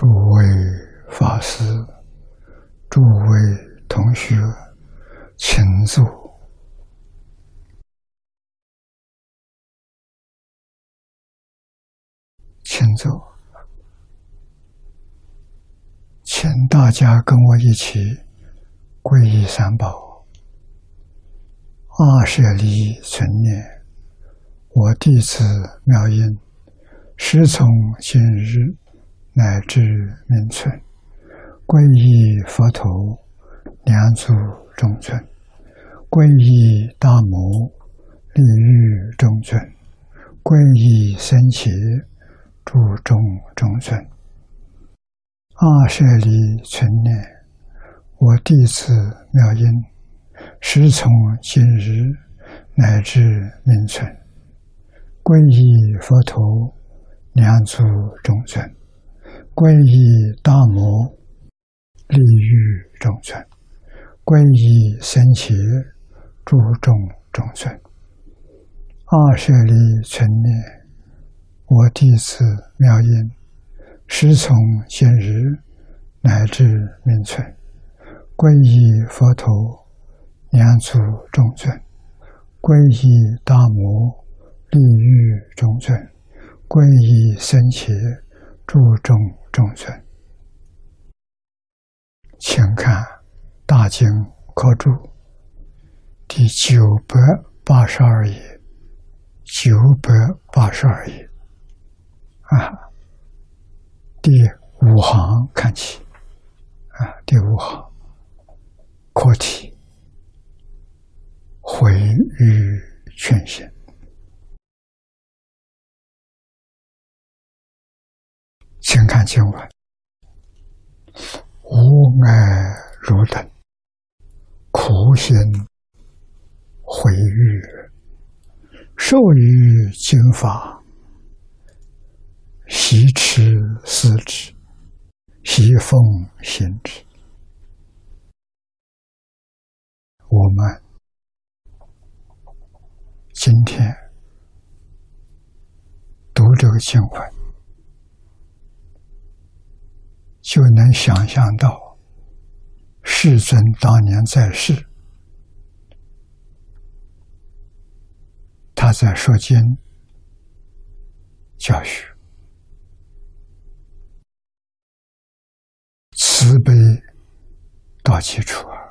诸位法师、诸位同学，请坐。请坐。请大家跟我一起皈依三宝。阿舍利存念，我弟子妙音，时从今日乃至明存，皈依佛陀、两足中尊，皈依大摩、利欲中尊，皈依僧伽、诸众中尊。阿舍利存念，我弟子妙音，时从今日乃至明存，皈依佛陀、两足中尊，皈依大摩、利欲中尊，皈依僧伽、诸众中尊。阿舍利存念，我弟子妙音，时从今日乃至明存，皈依佛陀、两足中尊，皈依大摩、利欲中尊，皈依僧伽、诸众中尊。请看大经科注第982页，982页第5行看起第5行课题毁誉劝贤。请看经文：无碍汝等，苦心毁誉，受于经法，习持思之，习奉行之。我们今天读这个经文，就能想象到世尊当年在世，他在说经教学，慈悲到基础耳。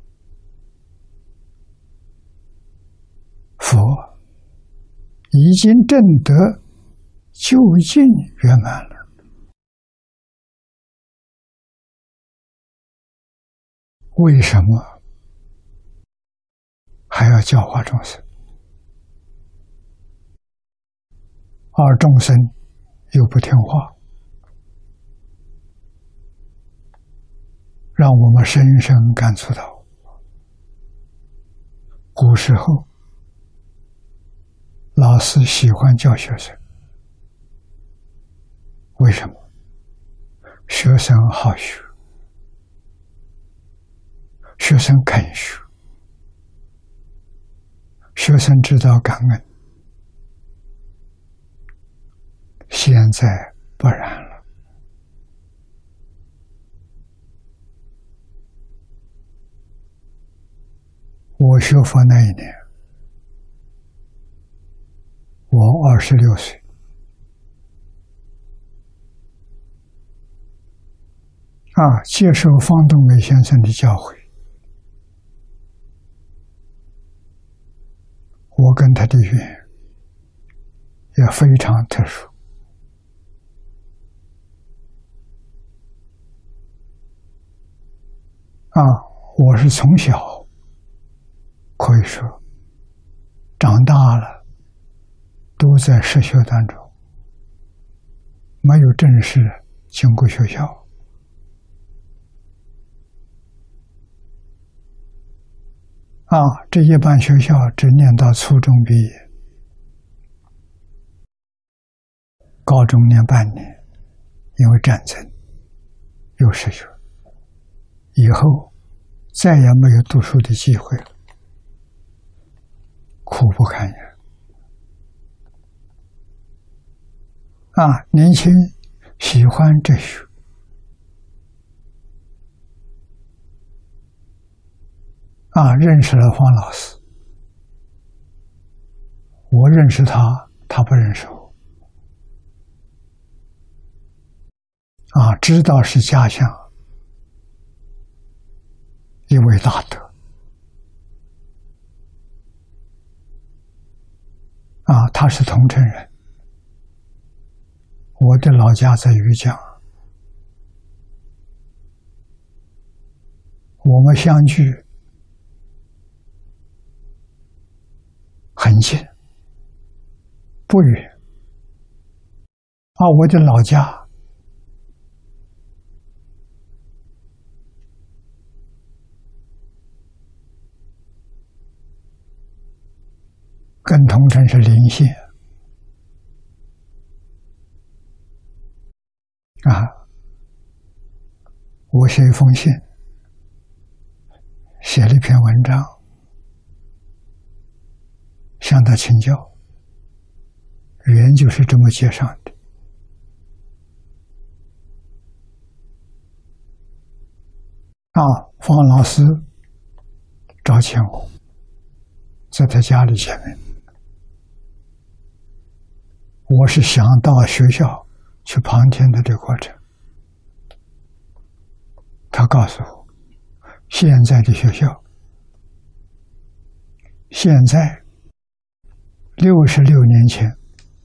佛已经证得究竟圆满了，为什么还要教化众生？而众生又不听话，让我们深深感触到，古时候老师喜欢教学生，为什么？学生好学，学生肯学，学生知道感恩。现在不然了，我学佛那一年，我26岁，接受方东梅先生的教诲，我跟他的缘也非常特殊。我是从小可以说长大了都在实修当中，没有正式经过学校。这一般学校只念到初中毕业，高中念半年，因为战争又失学，以后再也没有读书的机会了，苦不堪言。年轻喜欢哲学， 认识了黄老师，我认识他，他不认识我。知道是家乡一位大德。他是桐城人，我的老家在余江，我们相距很近，不远。我的老家跟桐城是邻县我写一封信，写了一篇文章，向他请教，原就是这么介绍的。方老师召见我，在他家里见面。我是想到学校去旁听他的过程。他告诉我，现在的学校，现在66年前，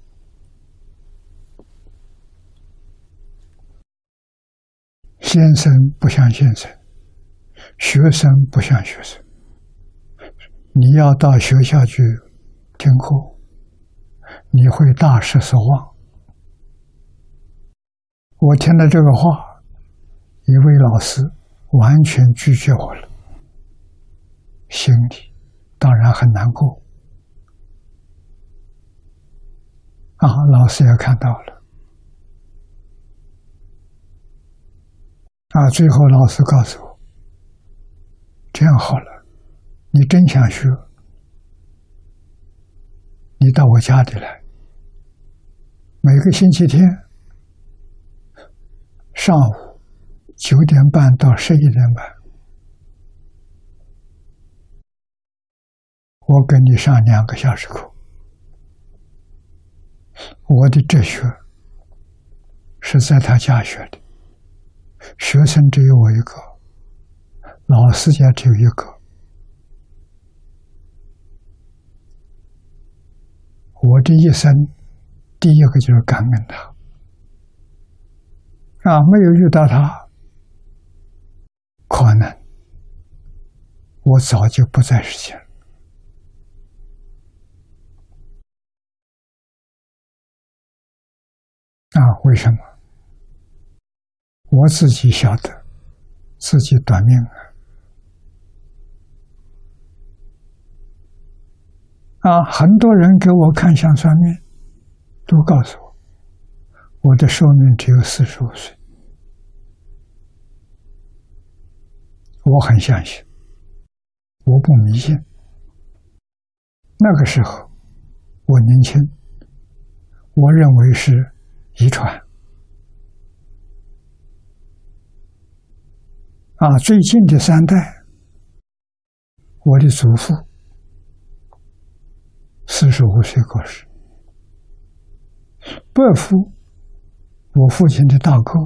先生不像先生，学生不像学生。你要到学校去听课，你会大失所望。我听了这个话，一位老师完全拒绝我了，心里当然很难过。老师也看到了。最后老师告诉我，这样好了，你真想学，你到我家里来，每个星期天上午9点半到11点半，我跟你上2个小时课。我的哲学是在他家学的，学生只有我一个，老师家只有一个。我这一生第一个就是感恩他。没有遇到他，可能我早就不在世间了。为什么？我自己晓得自己短命很多人给我看相算命，都告诉我，我的寿命只有45岁。我很相信，我不迷信。那个时候我年轻，我认为是遗传。最近的3代，我的祖父45岁过世，伯父，我父亲的大哥，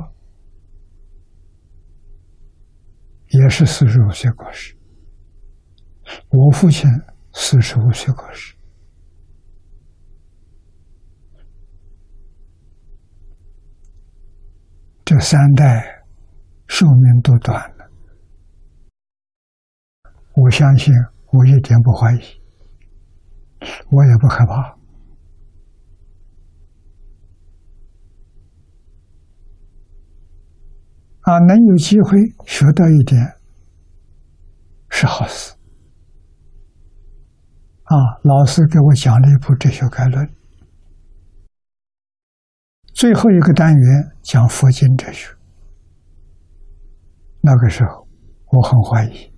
也是45岁过世，我父亲45岁过世。这3代寿命都短了。我相信，我一点不怀疑，我也不害怕。能有机会学到一点是好事。老师给我讲了一部哲学概论，最后一个单元讲佛经哲学。那个时候我很怀疑，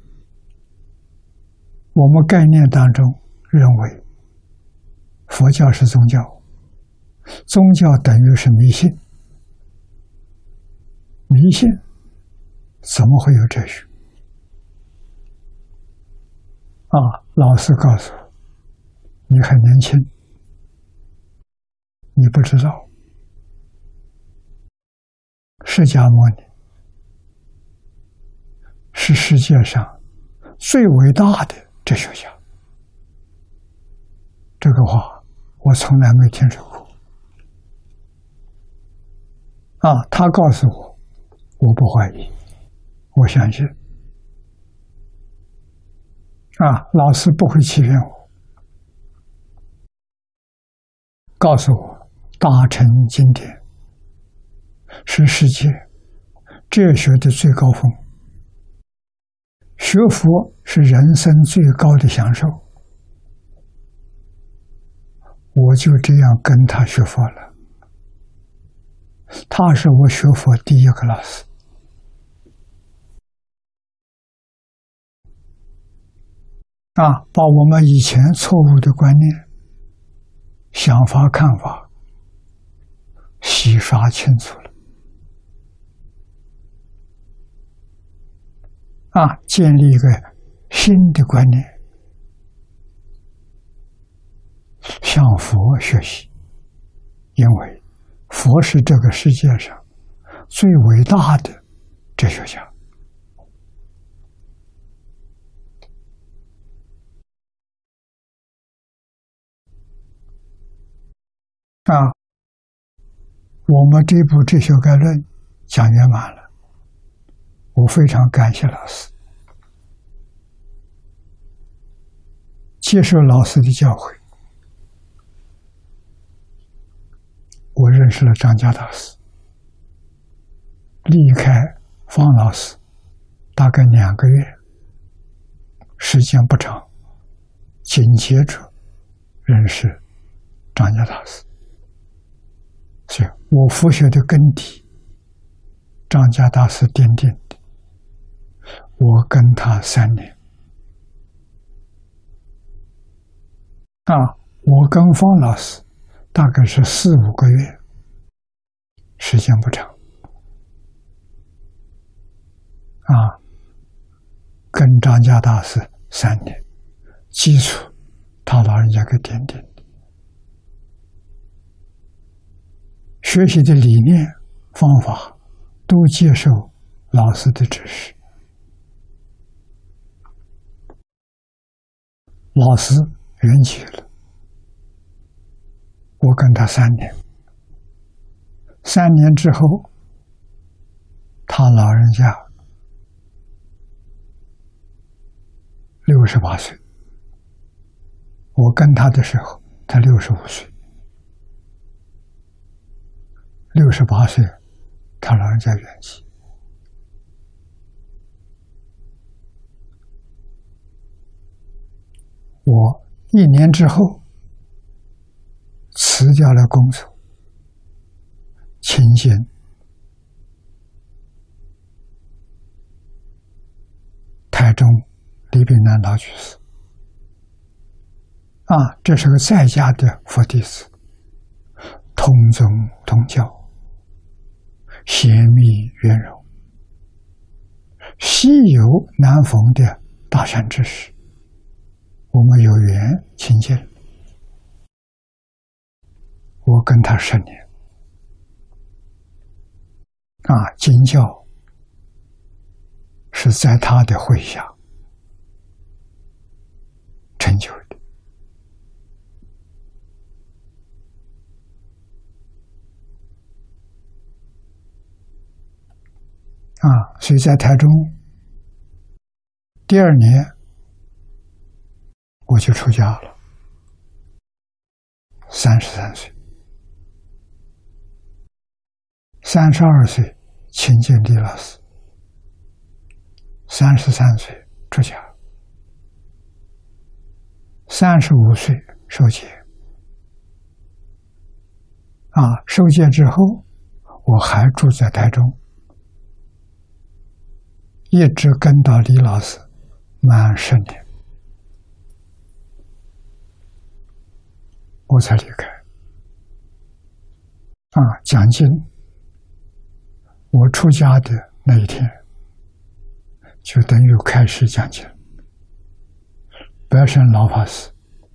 我们概念当中认为佛教是宗教，宗教等于是迷信，迷信怎么会有哲学？ 老师告诉我，你很年轻，你不知道，释迦牟尼是世界上最伟大的哲学家。这个话我从来没听说过。他告诉我，我不怀疑，我相信。老师不会欺骗我，告诉我大乘经典是世界哲学的最高峰，学佛是人生最高的享受。我就这样跟他学佛了，他是我学佛第一个老师。把我们以前错误的观念、想法、看法洗刷清楚了。建立一个新的观念，向佛学习，因为佛是这个世界上最伟大的哲学家。我们这部《哲学概论》讲圆满了，我非常感谢老师，接受老师的教诲，我认识了张家大师，离开方老师大概2个月，时间不长，紧接着认识张家大师。所以我佛学的根底，张家大师奠定的。我跟他3年。我跟方老师大概是4、5个月，时间不长。跟张家大师3年，基础他老人家给奠定。学习的理念、方法都接受老师的指示。老师圆寂了，我跟他3年。3年之后，他老人家68岁，我跟他的时候，他65岁。68岁，他老人家圆寂。我1年之后辞掉了工作，亲近台中李炳南老居士。这是个在家的佛弟子，同宗同教，贤密圆融，稀有难逢的大善知识，我们有缘亲近。我跟他10年。经教是在他的麾下成就的。所以在台中第2年我就出家了，33岁，32岁亲近李老师，33岁出家，35岁受戒。受戒之后，我还住在台中，一直跟到李老师满10年，我才离开。讲经，我出家的那一天，就等于开始讲经。 白胜老法师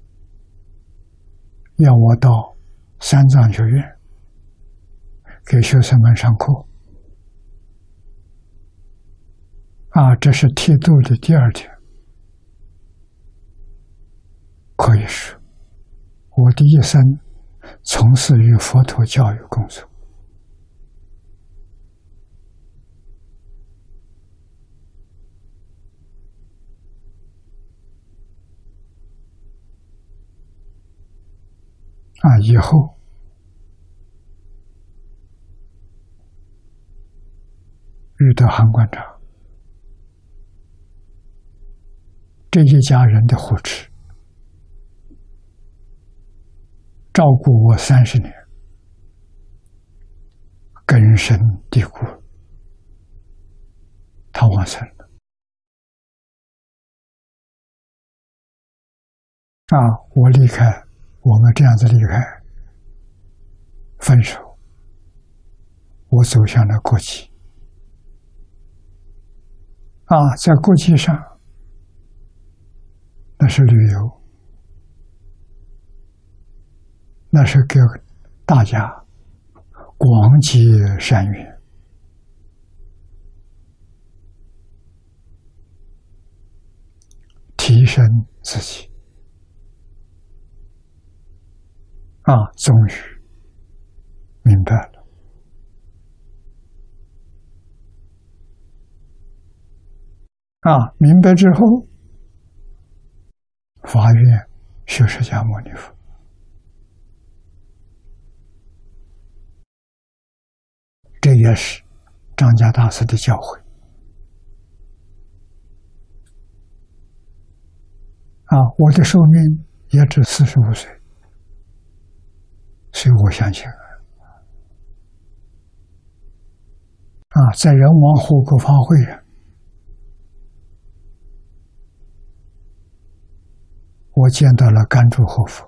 要我到三藏学院给学生们上课。这是剃度的第二天，可以说我的一生从事于佛陀教育工作。以后遇到韩馆长这一家人的护持，照顾我30年，根深蒂固。他往生了。我离开，我们这样子离开，分手，我走向了国际。在国际上，那是旅游，那是给大家广结善缘，提升自己。终于明白了。明白之后，发愿学释迦牟尼佛。这也是张家大师的教诲。我的寿命也只45岁，所以我相信在人王护国法会上，我见到了甘珠活佛，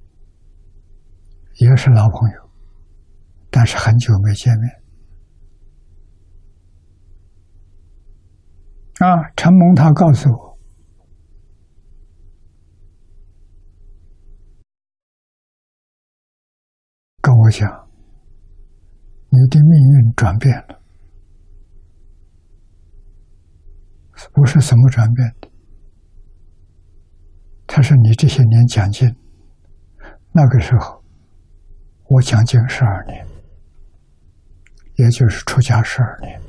也是老朋友，但是很久没见面。陈蒙他告诉我，跟我讲，你的命运转变了。我说怎么转变的？他说你这些年讲经，那个时候我讲经12年，也就是出家12年。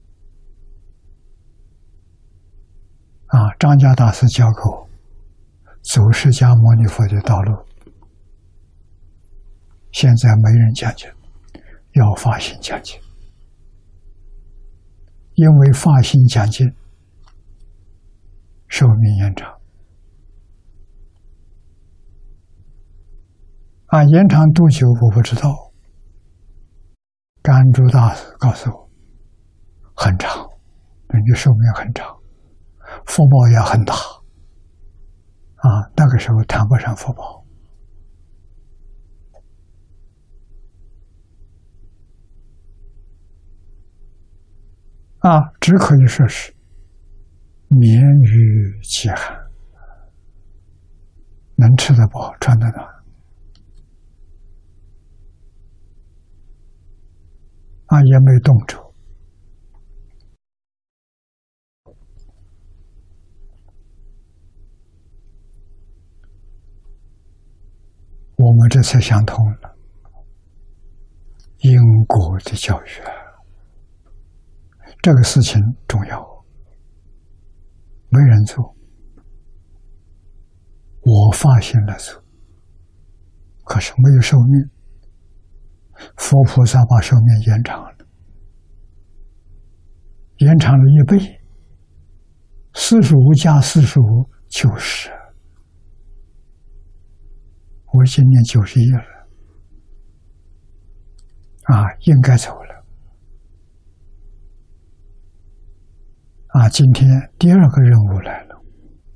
张家大师教给我走释迦牟尼佛的道路。现在没人讲经，要发心讲经，因为发心讲经，寿命延长。延长多久我不知道，甘珠大师告诉我，很长，你寿命很长，福报也很大。那个时候谈不上福报。只可以说是免于饥寒，能吃得饱，穿得暖。也没冻着。我们这才想通了因果的教育，这个事情重要，没人做，我发心来做，可是没有寿命。佛菩萨把寿命延长了，延长了1倍，45加45 90，我今年91了，应该走了。今天第2个任务来了，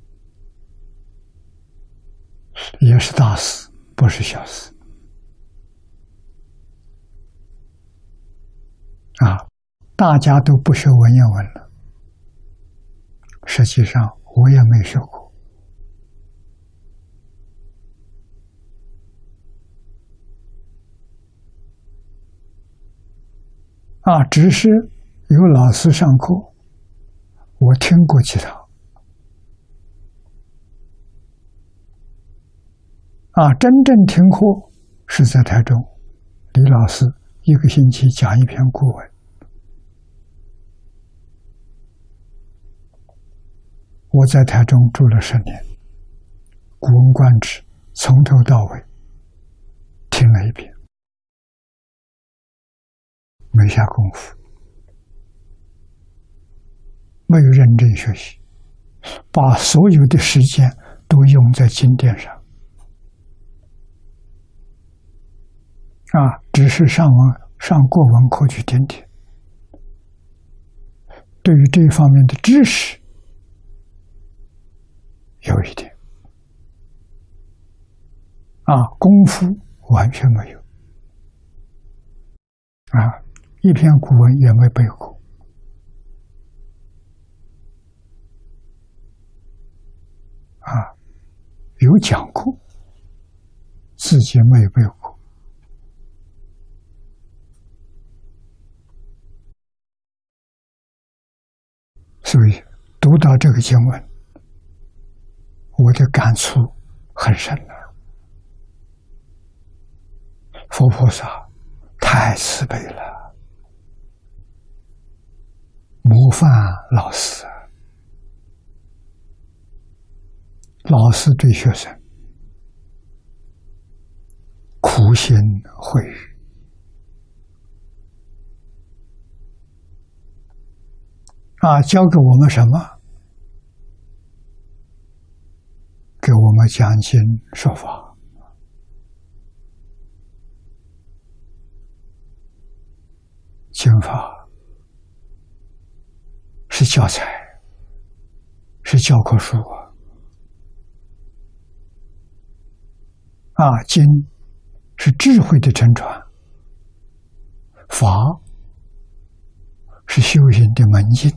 也是大事，不是小事。大家都不学文言文了，实际上我也没学过， 只是有老师上课，我听过几堂。真正听课是在台中，李老师一个星期讲一篇古文。我在台中住了10年，《古文观止》从头到尾听了一遍，没下功夫，没有认真学习，把所有的时间都用在经典上。只是上过文课去听听，对于这方面的知识有一点，功夫完全没有，一篇古文也没背过，有讲过，自己没背过。所以读到这个经文，我的感触很深了。佛菩萨太慈悲了，模范老师，老师对学生苦心慧育，教给我们什么？给我们讲经说法，经法是教材，是教科书经是智慧的真传，法是修行的门径，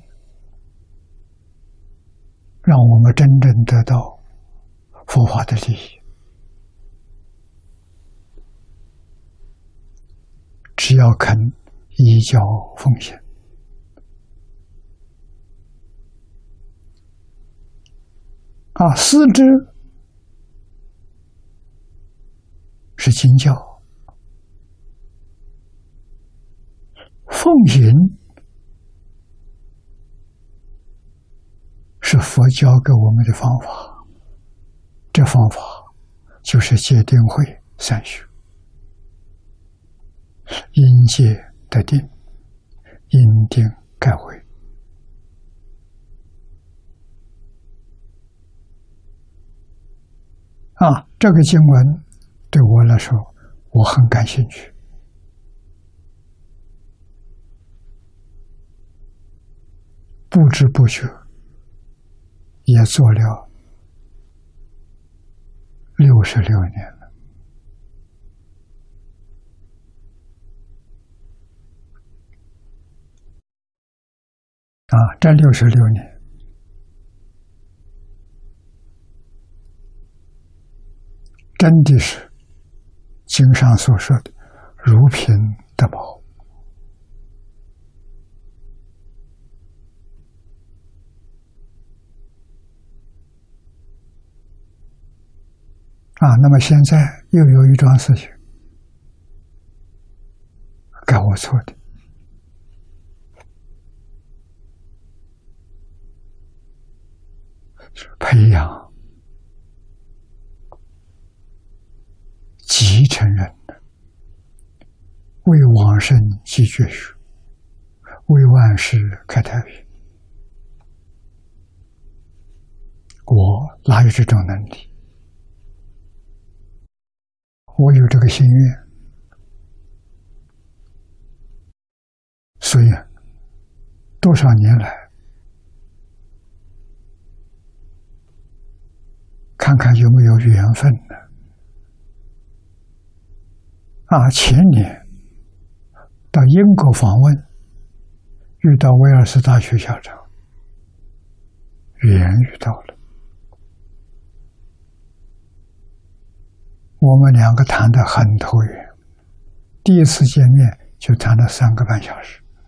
让我们真正得到佛法的利益。只要肯依教奉行，师之是经教，奉行是佛教给我们的方法，这方法就是戒定慧三学，因戒得定，因定开慧。这个经文对我来说，我很感兴趣。不知不觉也做了66年了。这66年，真的是经上所说的如瓶得宝。那么现在又有一桩事情该我做的，培养继承人，为往生继绝学，为万世开太平。我哪有这种能力？我有这个心愿，所以多少年来，看看有没有缘分呢？前年到英国访问，遇到威尔斯大学校长，缘遇到了。我们两个谈得很投缘，第一次见面就谈了3个半小时。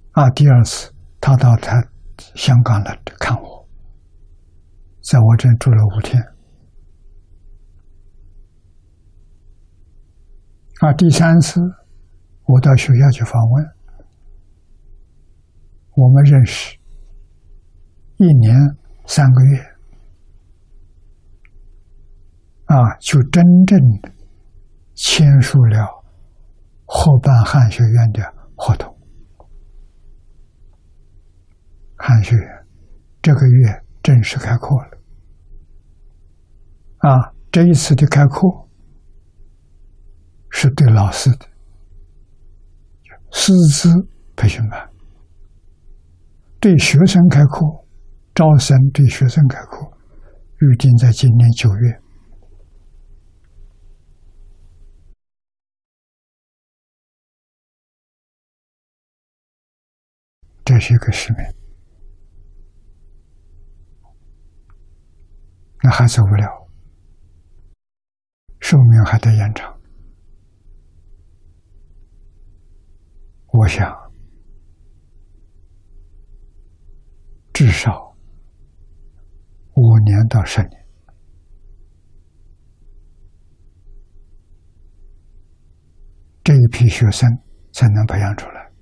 第二次他到香港来看我，在我这住了5天。第3次我到学校去访问，我们认识1年3个月，就真正签署了合办汉学院的合同。汉学院这个月正式开课了。这一次的开课是对老师的师资培训班，对学生开课，招生对学生开课，预定在今年9月。这是一个使命，那还走不了，寿命还得延长。我想至少5年到10年，这一批学生才能培养出来。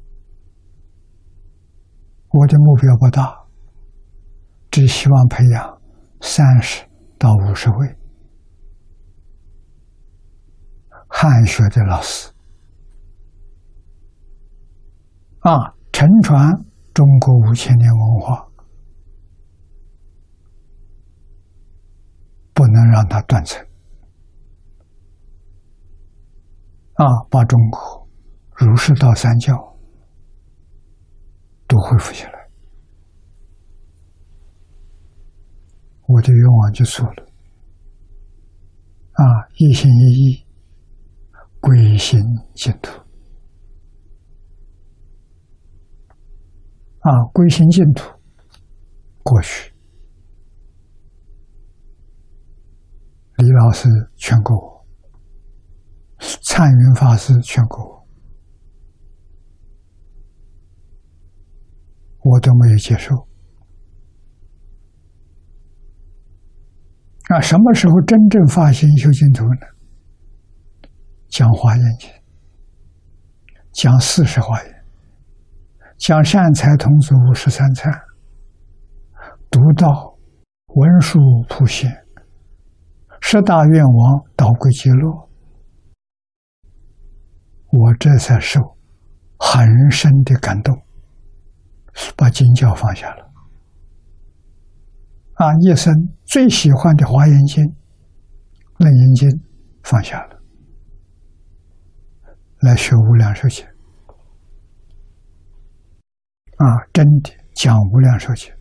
我的目标不大，只希望培养30到50位汉学的老师，承传中国5000年文化，不能让它断层。把中国儒释道3教都恢复起来，我的愿望就做了。一心一意，归心净土。归心净土，过去李老师劝过我，灿云法师劝过我，我都没有接受。什么时候真正发心修净土呢？讲华严经，讲40华严，讲善财童子53参，读到文殊普贤10大愿王导归极乐，我这才受很深的感动，把经教放下了。一生最喜欢的华严经、楞严经放下了，来学无量寿经。真的讲无量寿经，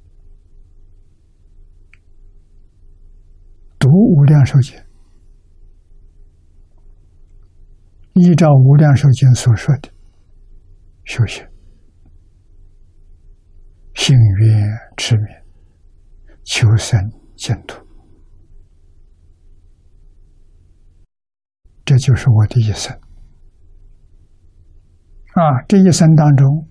读无量寿经，依照无量寿经所说的修行，信愿持名，求生净土。这就是我的一生。这一生当中，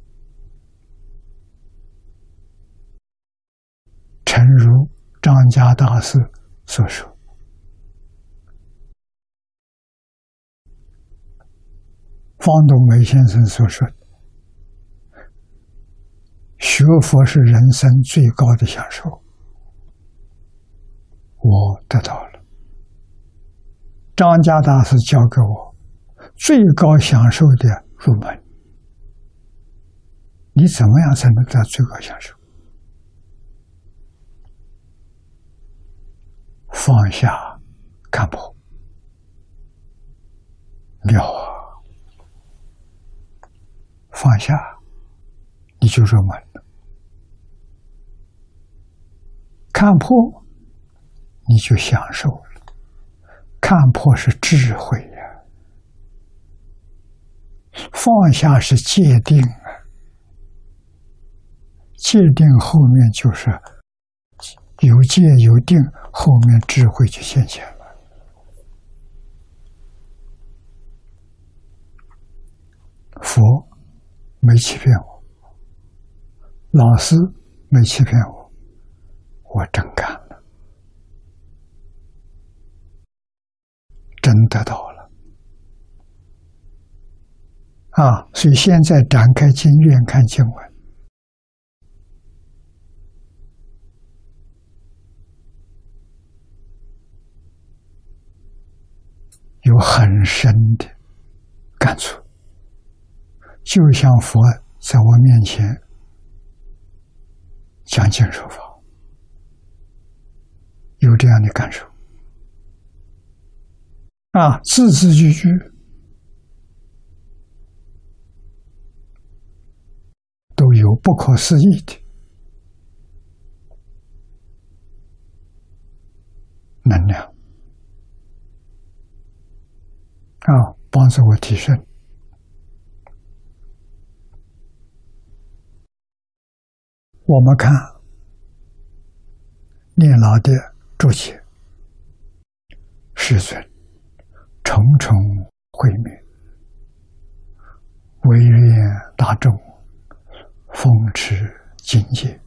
诚如张家大师所说，方东梅先生所说的，学佛是人生最高的享受，我得到了。张家大师教给我最高享受的入门，你怎么样才能得到最高享受？放下看破，妙啊！放下你就入门了，看破你就享受了。看破是智慧呀，放下是界定啊，界定后面就是有界有定，后面智慧就现前了。佛没欺骗我，老师没欺骗我，我真干了，真得到了。所以现在展开经院看经文，有很深的感触，就像佛在我面前讲经说法，有这样的感受字字句句都有不可思议的能量帮助我提升。我们看念老的注解，世尊重重慧命，唯愿大众奉持境界。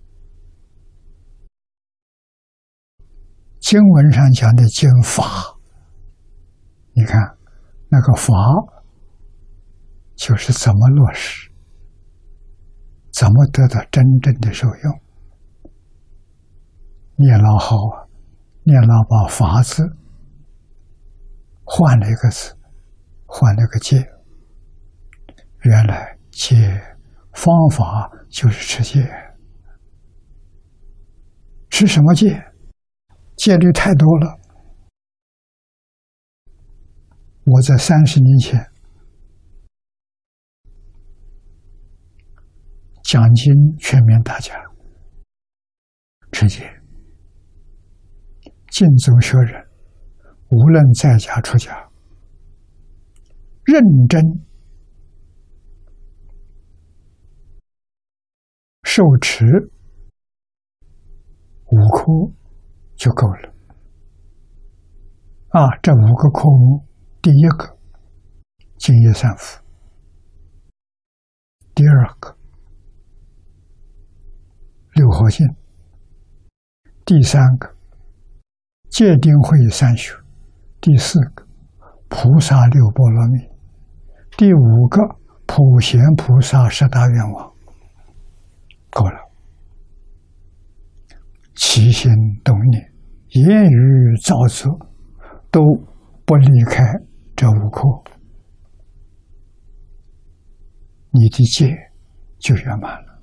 经文上讲的经法，你看那个法就是怎么落实，怎么得到真正的受用。念老好念老把法字换了一个字，换了个戒，原来戒方法就是持戒。持什么戒？戒律太多了。我在30年前讲经劝勉大家持戒，尽宗学人无论在家出家，认真受持5科就够了。这5个科目，第一个净业三福，第二个六合敬，第三个戒定慧三学，第四个菩萨六波罗蜜，第5个普贤菩萨10大愿望，够了。起心动念、言语造作都不离开这5科，你的戒就圆满了。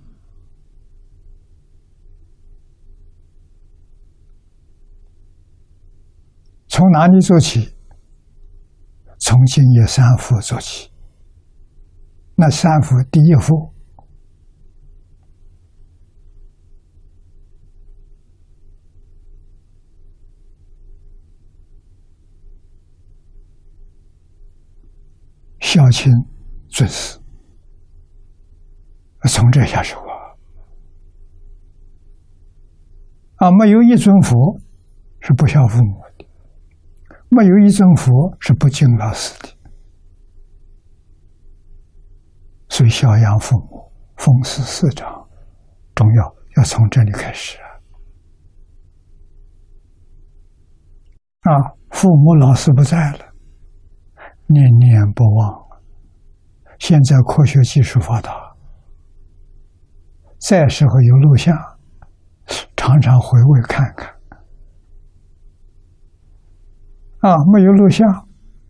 从哪里做起？从净业三福做起。那三福第一福孝亲尊师，从这下手没有一尊佛是不孝父母的，没有一尊佛是不敬老师的。所以孝养父母、奉事师长重要从这里开始父母老师不在了，念念不忘。现在科学技术发达，在时候有录像，常常回味看看。没有录像，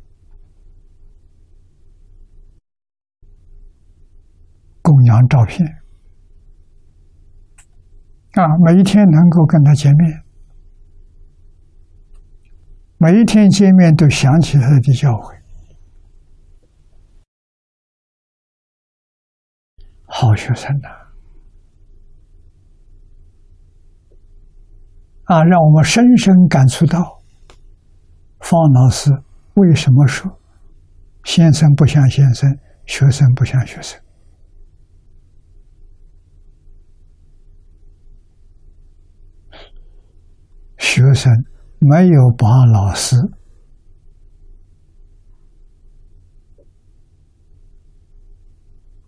供养照片每一天能够跟他见面，每一天见面都想起他的教诲，好学生让我们深深感触到方老师为什么说先生不像先生，学生不像学生。学生没有把老师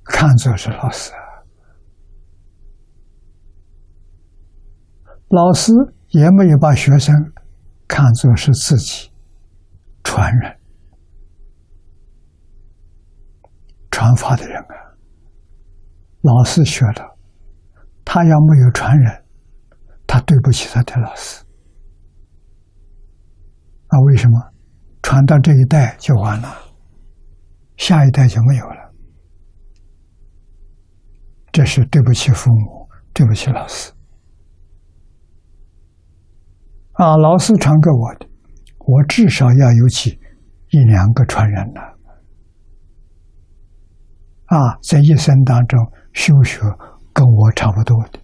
看作是老师，老师也没有把学生看作是自己传人、传法的人啊。老师学了，他要没有传人，他对不起他的老师。那为什么？传到这一代就完了，下一代就没有了。这是对不起父母，对不起老师。老师传给我的，我至少要有起一两个传人了。在一生当中修学跟我差不多的，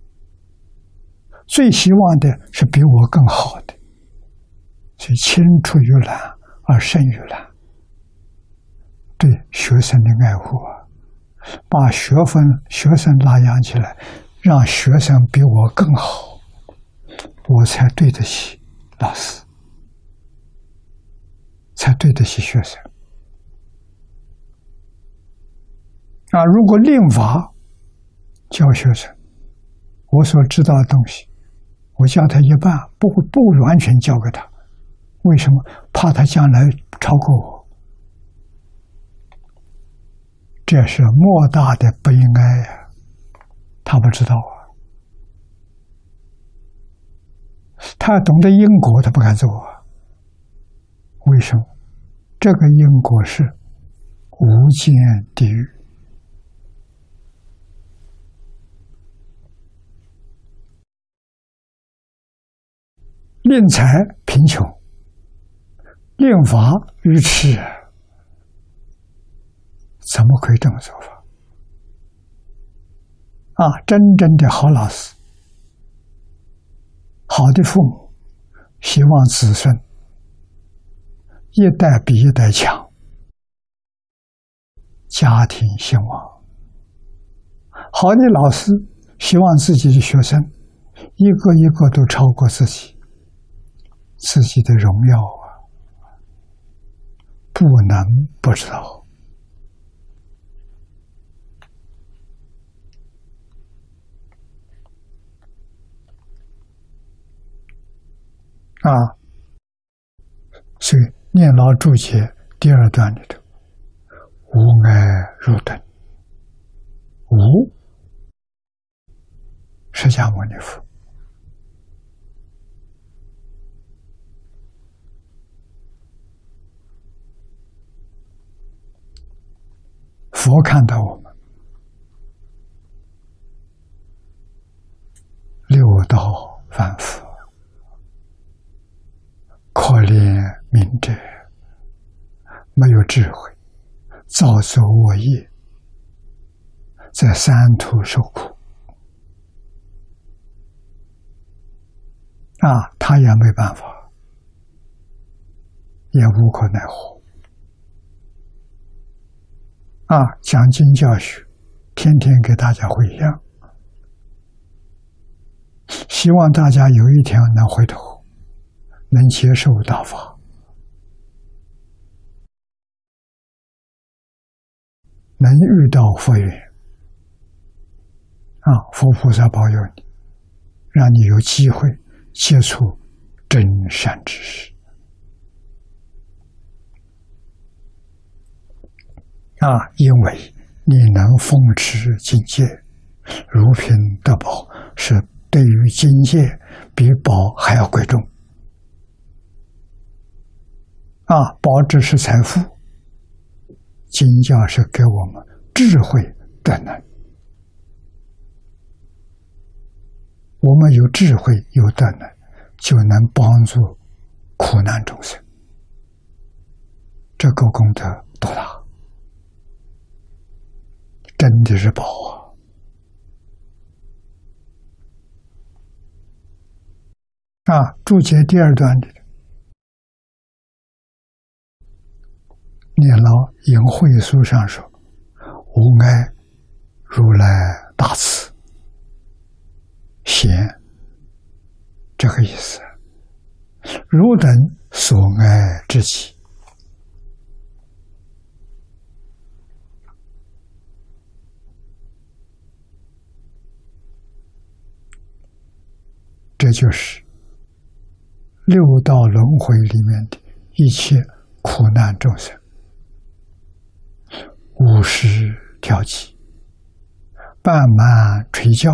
最希望的是比我更好的，所以青出于蓝而胜于蓝。对学生的爱护把学生拉扬起来，让学生比我更好，我才对得起老师，才对得起学生。如果令法教学生，我所知道的东西，我教他一半，不完全教给他。为什么？怕他将来超过我。这是莫大的不应该呀！他不知道他要懂得因果，他不敢做为什么？这个因果是无间地狱。令财贫穷，令法愚痴，怎么可以这么做法？真正的好老师，好的父母，希望子孙一代比一代强，家庭兴旺。好的老师希望自己的学生一个一个都超过自己的荣耀不能不知道。所以念老注解第二段里头，无碍入等，无释迦牟尼佛，佛看到我们六道凡夫，可怜悯者，没有智慧，造作恶业，在三途受苦。他也没办法，也无可奈何。讲经教学，天天给大家回向，希望大家有一天能回头，能接受大法，能遇到佛缘。佛菩萨保佑你，让你有机会接触真善知识。因为你能奉持境界，如品得宝，是对于境界比宝还要贵重。宝只是财富，经教是给我们智慧的能。我们有智慧有德能，就能帮助苦难众生，这个功德多大！真的是宝注解第二段里，念老引会书上说，无碍如来大慈贤，这个意思，汝等所爱之己。 这就是六道轮回里面的一切苦难众生50调剂，半满垂教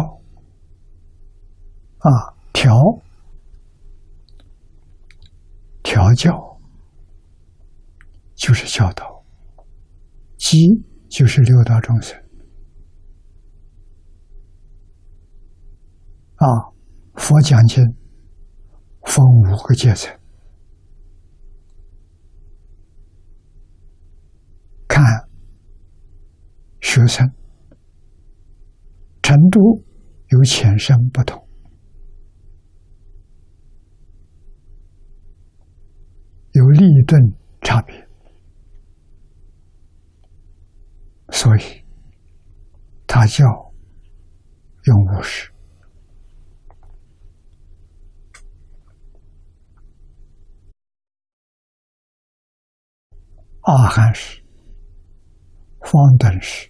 调教就是教导，机就是六道众生佛讲经分5个阶层，看学生程度有浅深不同，有立顿差别，所以他叫用50。阿含识、方等识、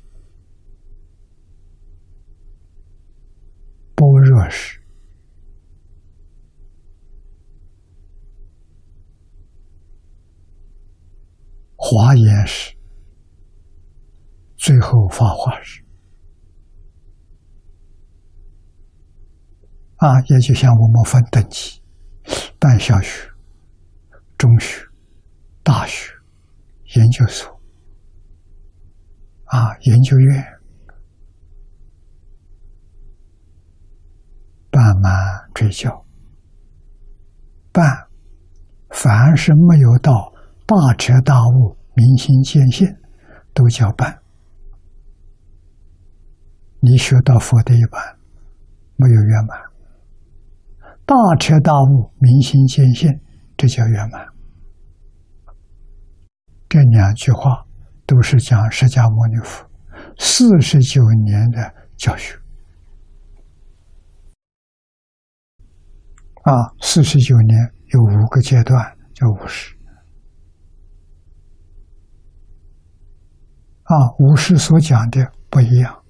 般若识、华严识，最后法华识也就像我们分等级，办小学、中学、大学、研究所研究院，半满垂教，半凡是没有到大彻大悟、明心见性，都叫半。你学到佛的一半，没有圆满；大彻大悟、明心见性，这叫圆满。这2句话都是讲释迦牟尼佛49年的教学49年有5个阶段，叫50。50所讲的不一样，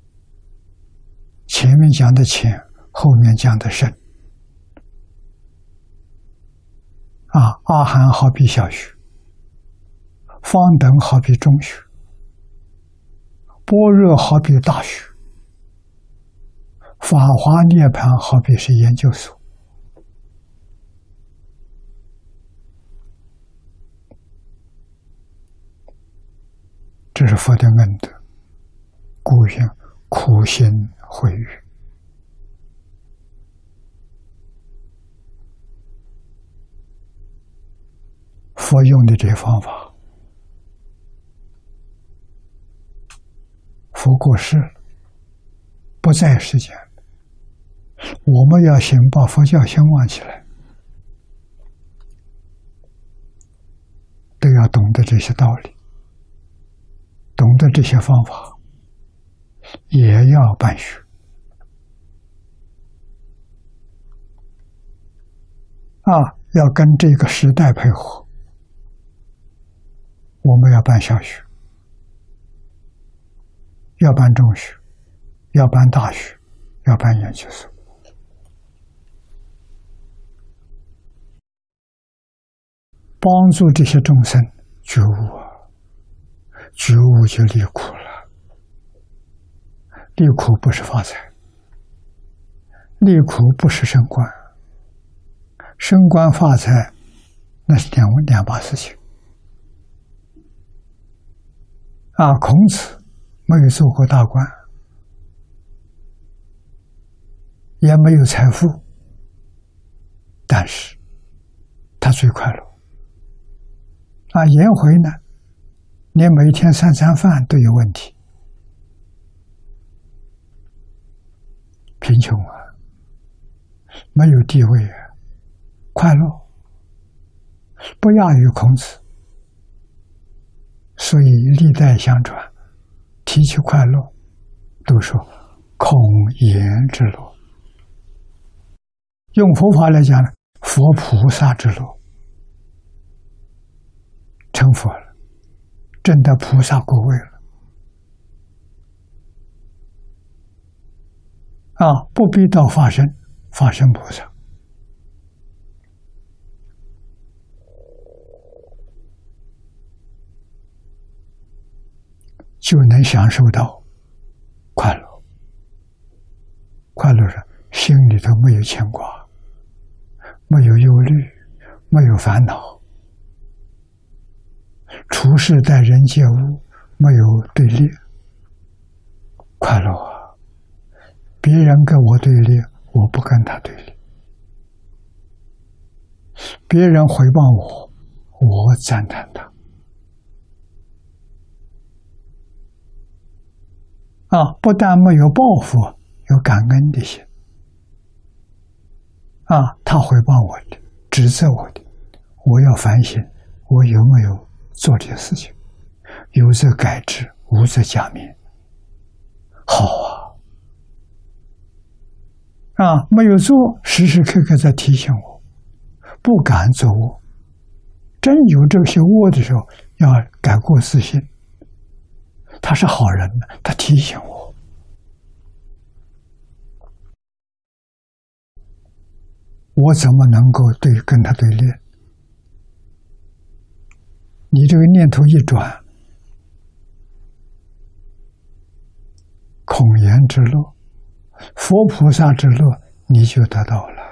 前面讲的浅，后面讲的深。阿含好比小学，方等好比中学，般若好比大学，法华涅槃好比是研究所。这是佛的恩德，故应苦心慧育。佛用的这方法，佛过世了，不在世间，我们要先把佛教先忘起来，都要懂得这些道理，懂得这些方法，也要办学要跟这个时代配合。我们要办小学，要办中学，要办大学，要办研究所，帮助这些众生觉悟觉悟就离苦了。离苦不是发财，离苦不是升官，升官发财那是两把事情。孔子没有做过大官，也没有财富，但是他最快乐。颜回呢，连每天3餐饭都有问题，贫穷没有地位快乐不亚于孔子。所以历代相传，提起快乐都说孔颜之乐。用佛法来讲呢，佛菩萨之乐，成佛了，证得菩萨果位了不必到法身菩萨， 就能享受到快乐。快乐是心里头没有牵挂，没有忧虑，没有烦恼，处事待人接物没有对立，快乐啊！别人跟我对立，我不跟他对立；别人回报我，我赞叹他。不但没有报复，有感恩的心。他回报我的，指责我的，我要反省，我有没有做这些事情？有则改之，无则加勉。好没有做，时时刻刻在提醒我，不敢做恶。真有这些恶的时候，要改过自新。他是好人，他提醒我，我怎么能够跟他对立？你这个念头一转，孔颜之乐，佛菩萨之乐，你就得到了。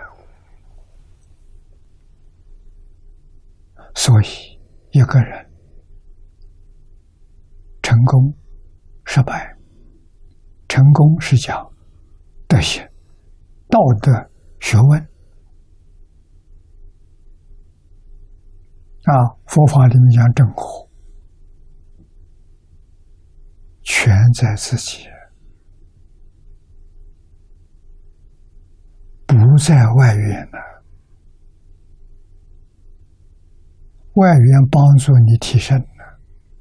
所以一个人成功失败，成功是讲德行、道德学问佛法里面讲正果，全在自己，不在外缘了。外缘帮助你提升了，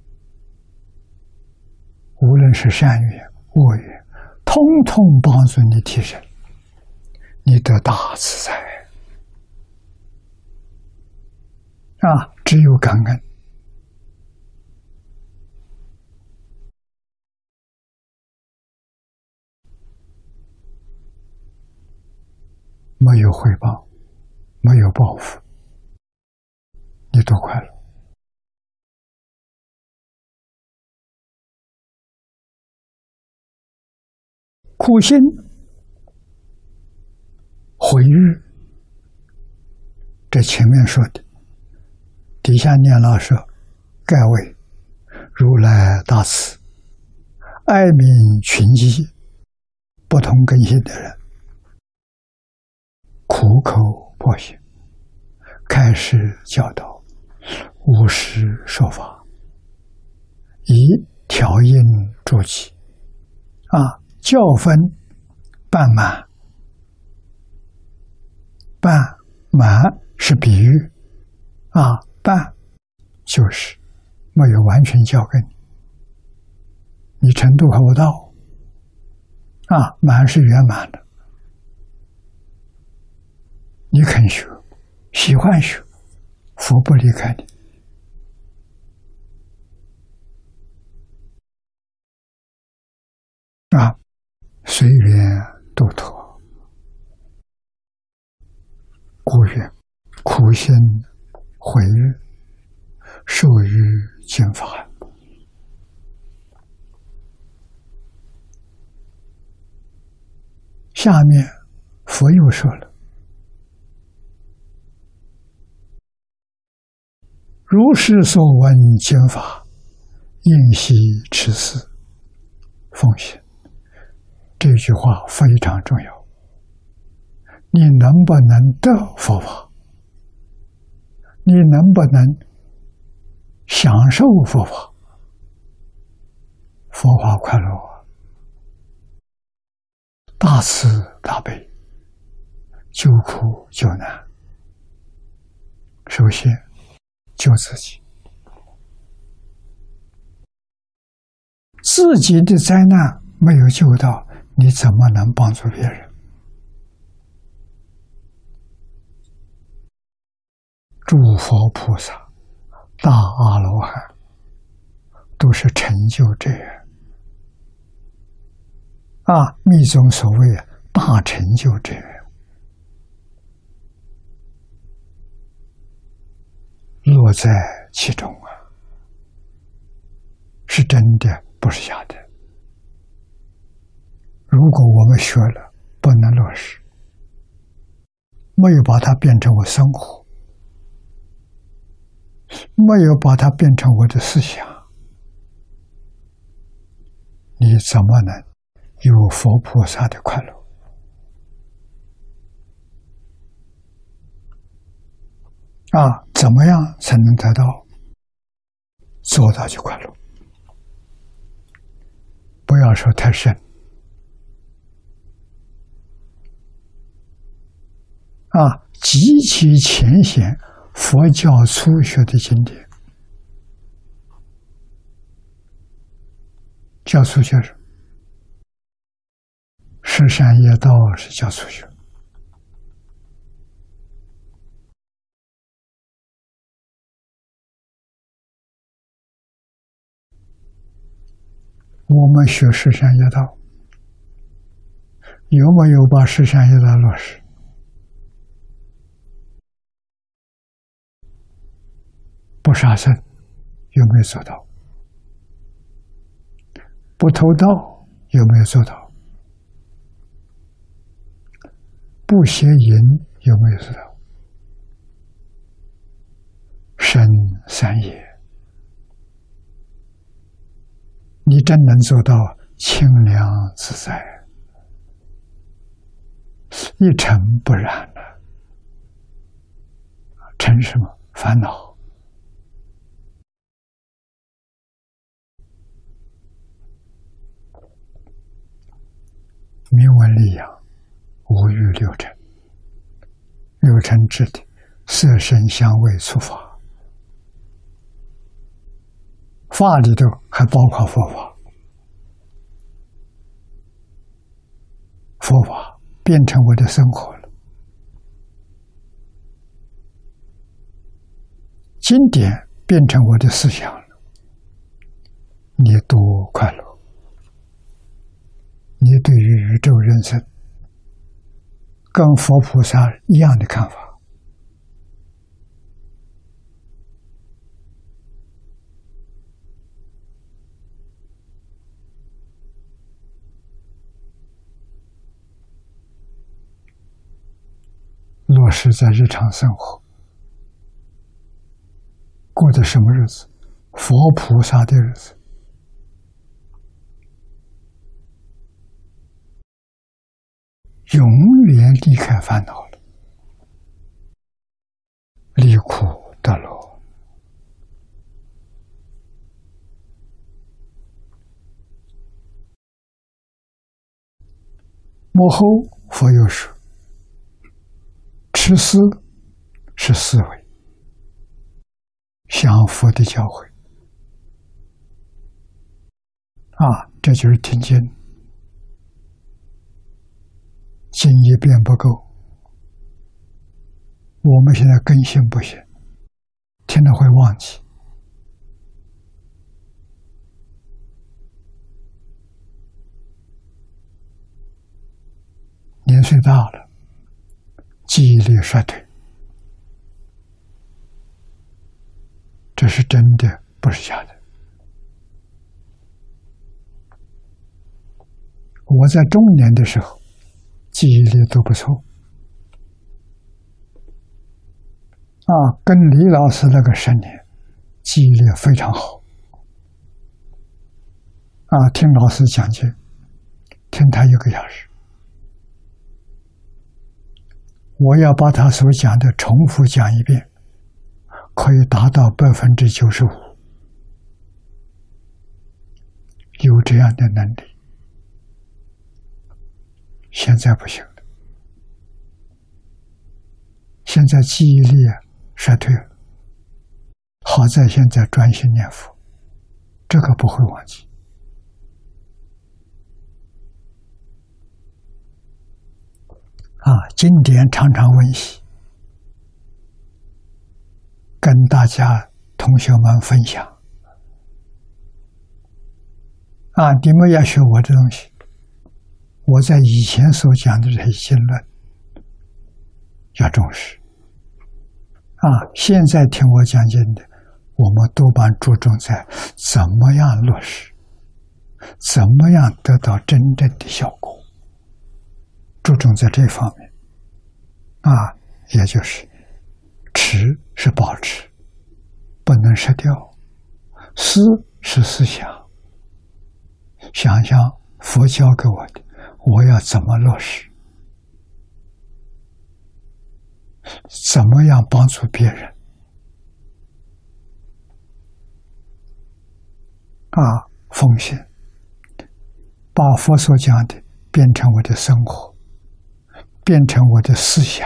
无论是善缘、恶缘，通通帮助你提升，你得大自在。只有感恩，没有回报，没有报复，你多快乐。苦心毁誉，这前面说的，底下念老说，盖为如来大慈，爱悯群集，不同根性的人，苦口婆心，开示教导，无时说法，以调音助起。教分半满，半满是比喻，半就是没有完全教给你，你程度还不到，满是圆满的，你肯学，喜欢学，佛不离开你。随缘度脱，故曰苦心毁誉，受于经法。下面佛又说了，如是所闻经法，应悉持思奉行。这句话非常重要，你能不能得佛法？你能不能享受佛法？佛法快乐，大慈大悲，救苦救难。首先救自己，自己的灾难没有救到，你怎么能帮助别人？诸佛菩萨、大阿罗汉都是成就之人密宗所谓大成就之人，乐在其中是真的不是假的。如果我们学了不能落实，没有把它变成我生活，没有把它变成我的思想，你怎么能有佛菩萨的快乐？怎么样才能得到？做到就快乐。不要说太深。极其浅显佛教初学的经典，叫初学什么？十善业道是叫初学。我们学十善业道，有没有把十善业道落实？不杀生有没有做到？不偷盗有没有做到？不邪淫有没有做到？身三业，你真能做到清凉自在，一尘不染了。尘什么？烦恼。明文利养，无欲六尘，六尘指的色声香味触法，法里头还包括佛法，佛法变成我的生活了，经典变成我的思想了，你多快乐！你对于宇宙人生跟佛菩萨一样的看法，落实在日常生活，过的什么日子？佛菩萨的日子。永远离开烦恼了，离苦得乐。幕后佛有说，持思是思维，想佛的教诲。这就是听经。经一遍不够，我们现在更新不行，听了会忘记。年岁大了，记忆力衰退，这是真的，不是假的。我在中年的时候，记忆力都不错，跟李老师那个10年，记忆力非常好，听老师讲解，听他1个小时，我要把他所讲的重复讲一遍，可以达到95%，有这样的能力。现在不行了，现在记忆力衰退了。好在现在专心念佛，这个不会忘记。经典常常温习，跟大家同学们分享。你们要学我的东西。我在以前所讲的这些经论要重视现在听我讲经的，我们多半注重在怎么样落实， 怎么样得到真正的效果？注重在这方面啊，也就是持是保持，不能失掉；思是思想，想想佛教给我的，我要怎么落实？怎么样帮助别人？奉献，把佛所讲的变成我的生活，变成我的思想，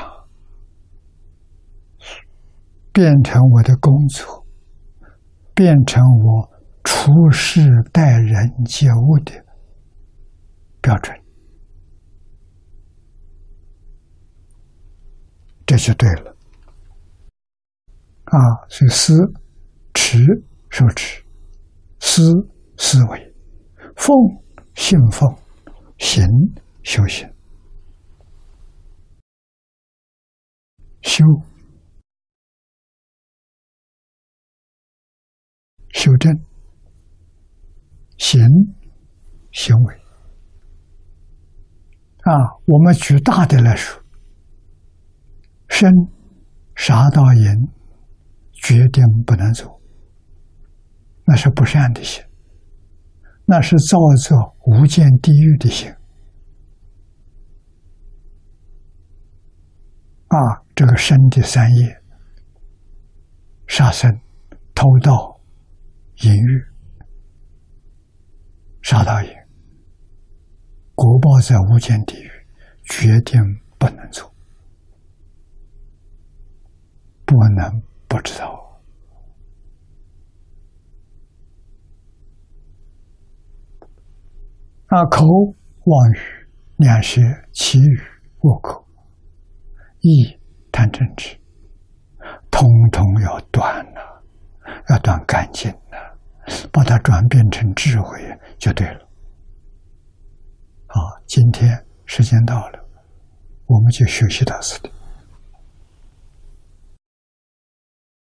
变成我的工作，变成我处事待人接物的标准，这就对了。所以思持受持，思思维，奉信奉，行修行，修正，行行为。我们举大的来说，身杀盗淫决定不能做，那是不善的行，那是造作无间地狱的行。这个身的三业：杀生、偷盗、淫欲。杀盗淫，果报在无间地狱，决定不能做，不能不知道。口妄语、两舌、绮语、恶口、意贪嗔痴，统统要断了，要断干净了，把它转变成智慧就对了。好，今天时间到了，我们就学习到此地。